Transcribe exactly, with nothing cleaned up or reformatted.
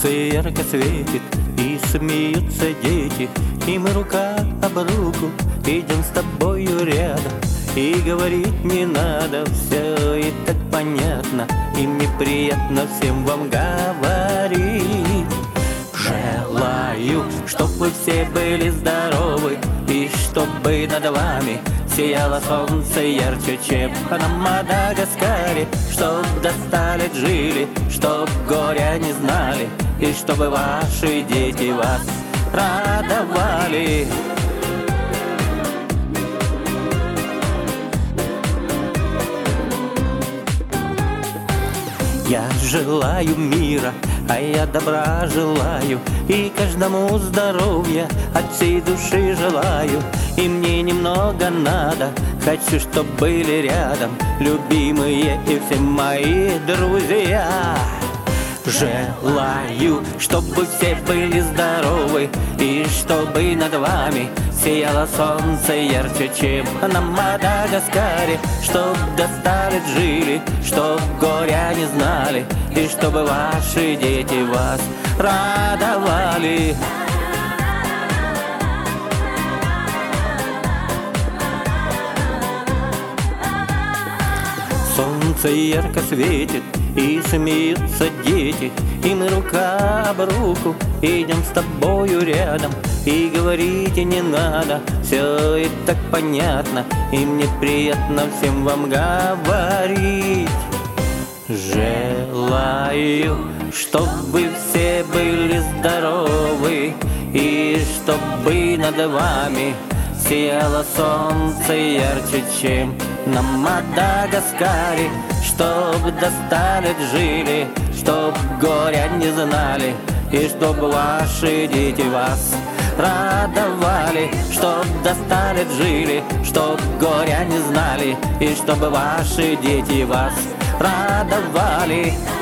Солнце ярко светит, и смеются дети, и мы рука об руку идем с тобою рядом. И говорить не надо, все и так понятно, и мне приятно всем вам говорить. Желаю, чтоб вы все были здоровы, и чтобы над вами сияло солнце ярче, чем на Мадагаскаре. Чтоб достали жили, чтоб горя не знали, и чтобы ваши дети вас радовали. Я желаю мира, а я добра желаю, и каждому здоровья от всей души желаю. И мне немного надо, хочу, чтоб были рядом любимые и все мои друзья. Желаю, чтобы все были здоровы, и чтобы над вами сияло солнце ярче, чем на Мадагаскаре. Чтоб достали жили, чтоб горя не знали, и чтобы ваши дети вас радовали. Солнце ярко светит, и смеются дети, и мы рука об руку идем с тобою рядом. И говорить не надо, все и так понятно, и мне приятно всем вам говорить. Желаю, чтоб вы все были здоровы, и чтобы над вами сияло солнце ярче, чем на Мадагаскаре. Чтоб достали жили, чтоб горя не знали, и чтоб ваши дети вас радовали. Чтоб достали жили, чтоб горя не знали, и чтобы ваши дети вас радовали.